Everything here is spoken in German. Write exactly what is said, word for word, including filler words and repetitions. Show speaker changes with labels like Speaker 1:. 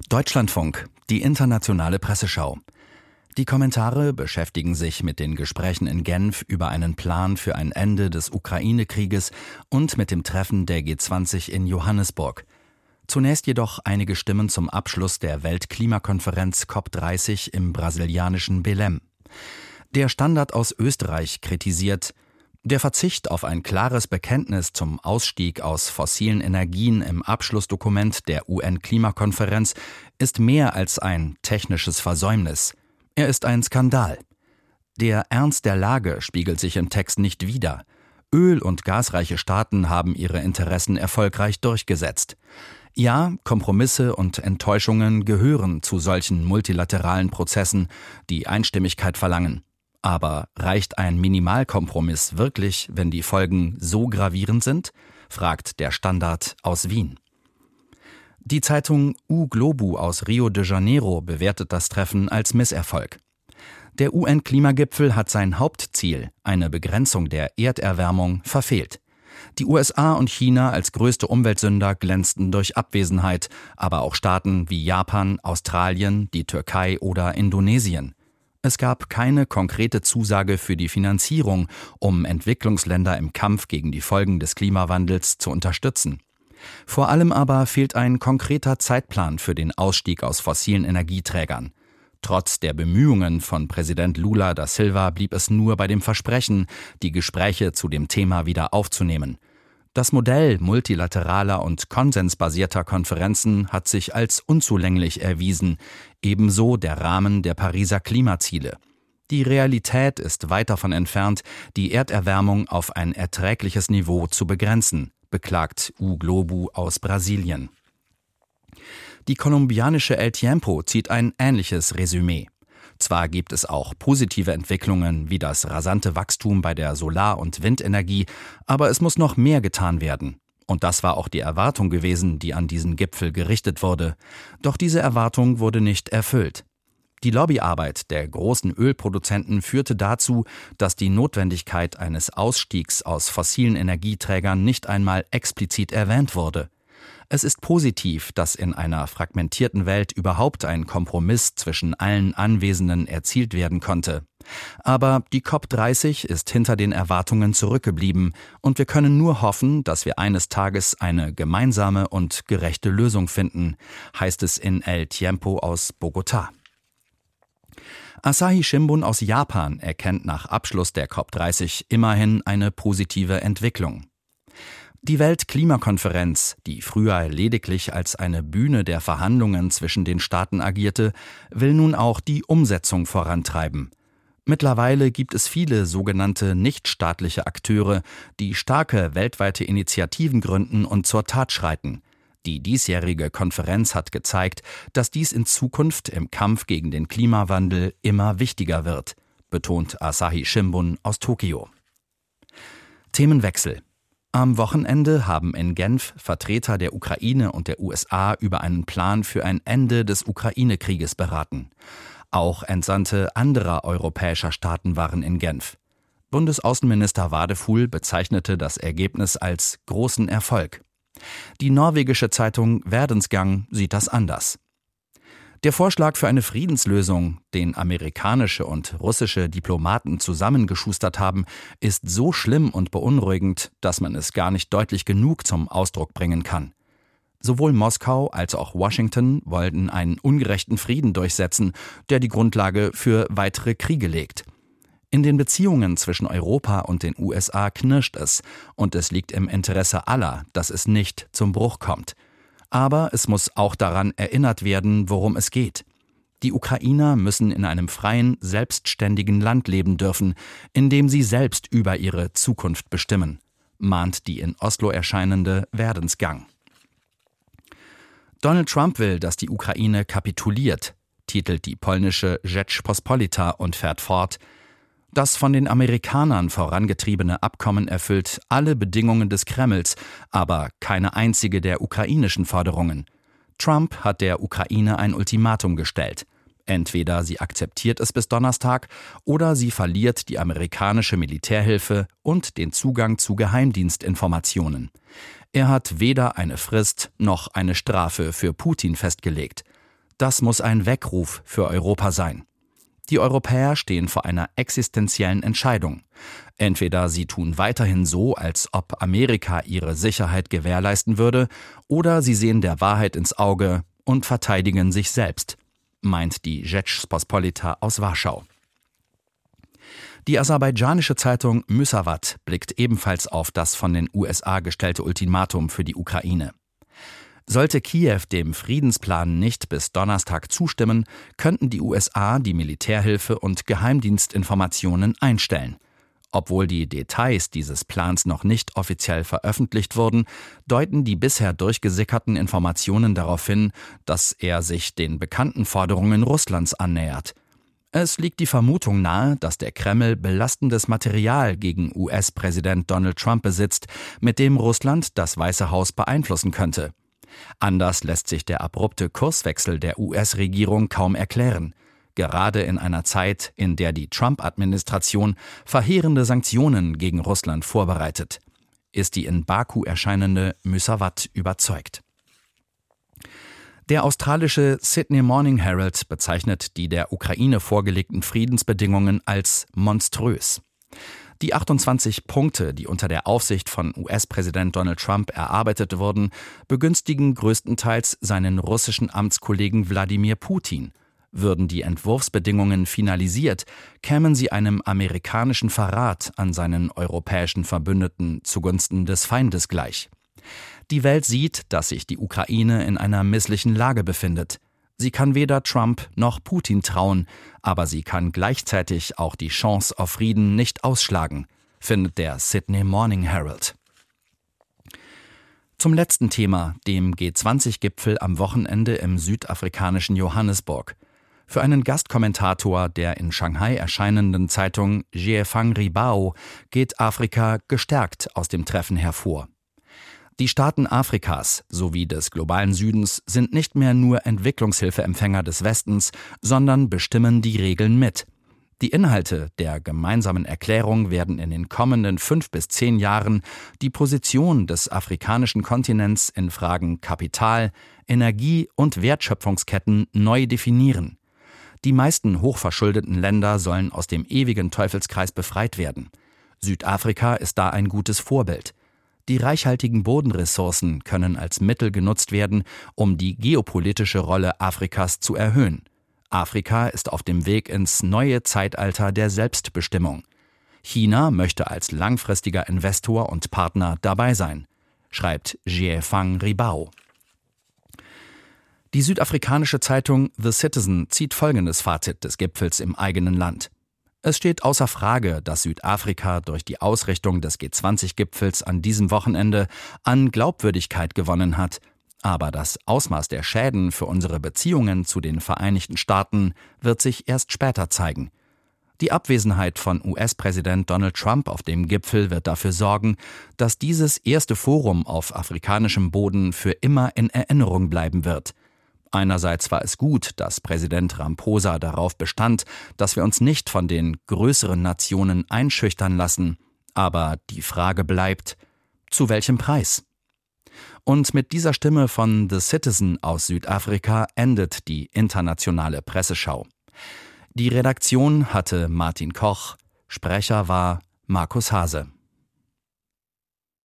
Speaker 1: Deutschlandfunk, die internationale Presseschau. Die Kommentare beschäftigen sich mit den Gesprächen in Genf über einen Plan für ein Ende des Ukraine-Krieges und mit dem Treffen der G zwanzig in Johannesburg. Zunächst jedoch einige Stimmen zum Abschluss der Weltklimakonferenz C O P dreißig im brasilianischen Belém. Der Standard aus Österreich kritisiert: Der Verzicht auf ein klares Bekenntnis zum Ausstieg aus fossilen Energien im Abschlussdokument der U N-Klimakonferenz ist mehr als ein technisches Versäumnis. Er ist ein Skandal. Der Ernst der Lage spiegelt sich im Text nicht wider. Öl- und gasreiche Staaten haben ihre Interessen erfolgreich durchgesetzt. Ja, Kompromisse und Enttäuschungen gehören zu solchen multilateralen Prozessen, die Einstimmigkeit verlangen. Aber reicht ein Minimalkompromiss wirklich, wenn die Folgen so gravierend sind? Fragt der Standard aus Wien. Die Zeitung O Globo aus Rio de Janeiro bewertet das Treffen als Misserfolg. Der U N-Klimagipfel hat sein Hauptziel, eine Begrenzung der Erderwärmung, verfehlt. Die U S A und China als größte Umweltsünder glänzten durch Abwesenheit, aber auch Staaten wie Japan, Australien, die Türkei oder Indonesien. Es gab keine konkrete Zusage für die Finanzierung, um Entwicklungsländer im Kampf gegen die Folgen des Klimawandels zu unterstützen. Vor allem aber fehlt ein konkreter Zeitplan für den Ausstieg aus fossilen Energieträgern. Trotz der Bemühungen von Präsident Lula da Silva blieb es nur bei dem Versprechen, die Gespräche zu dem Thema wieder aufzunehmen. Das Modell multilateraler und konsensbasierter Konferenzen hat sich als unzulänglich erwiesen, ebenso der Rahmen der Pariser Klimaziele. Die Realität ist weit davon entfernt, die Erderwärmung auf ein erträgliches Niveau zu begrenzen, beklagt O Globo aus Brasilien. Die kolumbianische El Tiempo zieht ein ähnliches Resümee. Zwar gibt es auch positive Entwicklungen wie das rasante Wachstum bei der Solar- und Windenergie, aber es muss noch mehr getan werden. Und das war auch die Erwartung gewesen, die an diesen Gipfel gerichtet wurde. Doch diese Erwartung wurde nicht erfüllt. Die Lobbyarbeit der großen Ölproduzenten führte dazu, dass die Notwendigkeit eines Ausstiegs aus fossilen Energieträgern nicht einmal explizit erwähnt wurde. Es ist positiv, dass in einer fragmentierten Welt überhaupt ein Kompromiss zwischen allen Anwesenden erzielt werden konnte. Aber die C O P dreißig ist hinter den Erwartungen zurückgeblieben und wir können nur hoffen, dass wir eines Tages eine gemeinsame und gerechte Lösung finden, heißt es in El Tiempo aus Bogotá. Asahi Shimbun aus Japan erkennt nach Abschluss der C O P dreißig immerhin eine positive Entwicklung. Die Weltklimakonferenz, die früher lediglich als eine Bühne der Verhandlungen zwischen den Staaten agierte, will nun auch die Umsetzung vorantreiben. Mittlerweile gibt es viele sogenannte nichtstaatliche Akteure, die starke weltweite Initiativen gründen und zur Tat schreiten. Die diesjährige Konferenz hat gezeigt, dass dies in Zukunft im Kampf gegen den Klimawandel immer wichtiger wird, betont Asahi Shimbun aus Tokio. Themenwechsel. Am Wochenende haben in Genf Vertreter der Ukraine und der U S A über einen Plan für ein Ende des Ukraine-Krieges beraten. Auch Entsandte anderer europäischer Staaten waren in Genf. Bundesaußenminister Wadefuhl bezeichnete das Ergebnis als großen Erfolg. Die norwegische Zeitung Verdensgang sieht das anders. Der Vorschlag für eine Friedenslösung, den amerikanische und russische Diplomaten zusammengeschustert haben, ist so schlimm und beunruhigend, dass man es gar nicht deutlich genug zum Ausdruck bringen kann. Sowohl Moskau als auch Washington wollten einen ungerechten Frieden durchsetzen, der die Grundlage für weitere Kriege legt. In den Beziehungen zwischen Europa und den U S A knirscht es, und es liegt im Interesse aller, dass es nicht zum Bruch kommt. Aber es muss auch daran erinnert werden, worum es geht. Die Ukrainer müssen in einem freien, selbstständigen Land leben dürfen, in dem sie selbst über ihre Zukunft bestimmen, mahnt die in Oslo erscheinende Verdensgang. Donald Trump will, dass die Ukraine kapituliert, titelt die polnische Rzeczpospolita und fährt fort: Das von den Amerikanern vorangetriebene Abkommen erfüllt alle Bedingungen des Kremls, aber keine einzige der ukrainischen Forderungen. Trump hat der Ukraine ein Ultimatum gestellt. Entweder sie akzeptiert es bis Donnerstag oder sie verliert die amerikanische Militärhilfe und den Zugang zu Geheimdienstinformationen. Er hat weder eine Frist noch eine Strafe für Putin festgelegt. Das muss ein Weckruf für Europa sein. Die Europäer stehen vor einer existenziellen Entscheidung. Entweder sie tun weiterhin so, als ob Amerika ihre Sicherheit gewährleisten würde, oder sie sehen der Wahrheit ins Auge und verteidigen sich selbst, meint die Rzeczpospolita aus Warschau. Die aserbaidschanische Zeitung Müsavat blickt ebenfalls auf das von den U S A gestellte Ultimatum für die Ukraine. Sollte Kiew dem Friedensplan nicht bis Donnerstag zustimmen, könnten die U S A die Militärhilfe und Geheimdienstinformationen einstellen. Obwohl die Details dieses Plans noch nicht offiziell veröffentlicht wurden, deuten die bisher durchgesickerten Informationen darauf hin, dass er sich den bekannten Forderungen Russlands annähert. Es liegt die Vermutung nahe, dass der Kreml belastendes Material gegen U S-Präsident Donald Trump besitzt, mit dem Russland das Weiße Haus beeinflussen könnte. Anders lässt sich der abrupte Kurswechsel der U S-Regierung kaum erklären. Gerade in einer Zeit, in der die Trump-Administration verheerende Sanktionen gegen Russland vorbereitet, ist die in Baku erscheinende Müsavat überzeugt. Der australische Sydney Morning Herald bezeichnet die der Ukraine vorgelegten Friedensbedingungen als monströs. Die achtundzwanzig Punkte, die unter der Aufsicht von U S-Präsident Donald Trump erarbeitet wurden, begünstigen größtenteils seinen russischen Amtskollegen Wladimir Putin. Würden die Entwurfsbedingungen finalisiert, kämen sie einem amerikanischen Verrat an seinen europäischen Verbündeten zugunsten des Feindes gleich. Die Welt sieht, dass sich die Ukraine in einer misslichen Lage befindet. Sie kann weder Trump noch Putin trauen, aber sie kann gleichzeitig auch die Chance auf Frieden nicht ausschlagen, findet der Sydney Morning Herald. Zum letzten Thema, dem G zwanzig Gipfel am Wochenende im südafrikanischen Johannesburg. Für einen Gastkommentator der in Shanghai erscheinenden Zeitung Jiefang Ribao geht Afrika gestärkt aus dem Treffen hervor. Die Staaten Afrikas sowie des globalen Südens sind nicht mehr nur Entwicklungshilfeempfänger des Westens, sondern bestimmen die Regeln mit. Die Inhalte der gemeinsamen Erklärung werden in den kommenden fünf bis zehn Jahren die Position des afrikanischen Kontinents in Fragen Kapital, Energie und Wertschöpfungsketten neu definieren. Die meisten hochverschuldeten Länder sollen aus dem ewigen Teufelskreis befreit werden. Südafrika ist da ein gutes Vorbild. Die reichhaltigen Bodenressourcen können als Mittel genutzt werden, um die geopolitische Rolle Afrikas zu erhöhen. Afrika ist auf dem Weg ins neue Zeitalter der Selbstbestimmung. China möchte als langfristiger Investor und Partner dabei sein, schreibt Jiefang Ribao. Die südafrikanische Zeitung The Citizen zieht folgendes Fazit des Gipfels im eigenen Land. Es steht außer Frage, dass Südafrika durch die Ausrichtung des G zwanzig Gipfels an diesem Wochenende an Glaubwürdigkeit gewonnen hat. Aber das Ausmaß der Schäden für unsere Beziehungen zu den Vereinigten Staaten wird sich erst später zeigen. Die Abwesenheit von U S-Präsident Donald Trump auf dem Gipfel wird dafür sorgen, dass dieses erste Forum auf afrikanischem Boden für immer in Erinnerung bleiben wird. Einerseits war es gut, dass Präsident Ramaphosa darauf bestand, dass wir uns nicht von den größeren Nationen einschüchtern lassen. Aber die Frage bleibt, zu welchem Preis? Und mit dieser Stimme von The Citizen aus Südafrika endet die internationale Presseschau. Die Redaktion hatte Martin Koch, Sprecher war Markus Hase.